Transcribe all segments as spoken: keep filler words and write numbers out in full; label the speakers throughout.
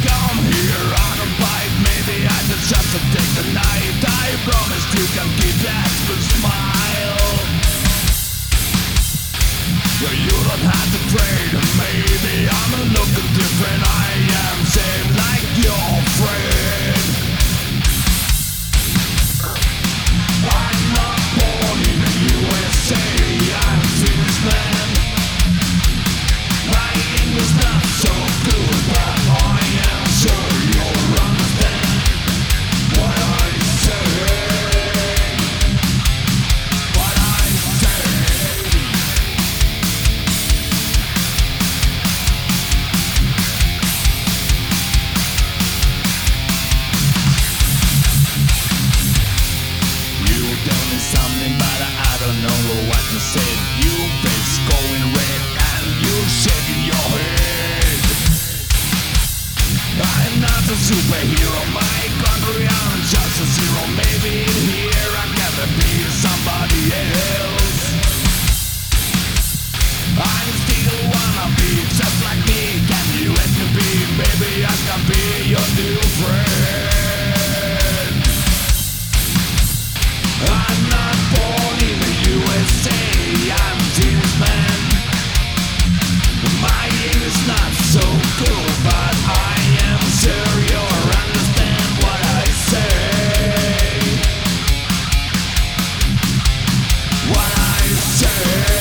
Speaker 1: come here on a bike. Maybe I just have to take the night. I promise you can keep that smile. You don't have to trade. Maybe I'm a little different. I am same like your friend. I'm not born in the U S A. I'm a Swedish man. My English not so good, but I am sure you'll understand what I say. What I say. Something, but I don't know what to say. You face going red and you shaking your head. I'm not a superhero, my country, I'm just a zero. Maybe here I gotta be somebody else. I still wanna be just like me. Can you let me be? Maybe I can be your new friend. I'm not born in the U S A. I'm a Swedish man. My English not so good, but I am sure you'll understand what I say. What I say.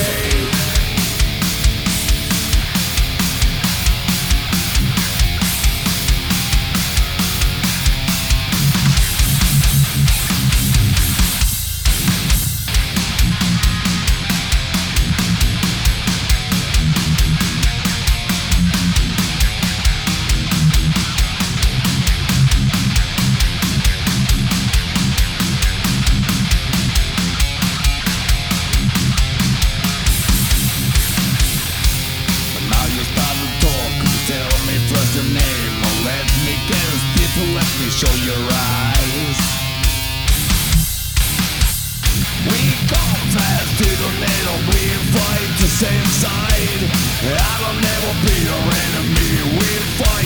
Speaker 1: Let me show your eyes. We come fast to the middle, we fight the same side. I will never be your enemy, we fight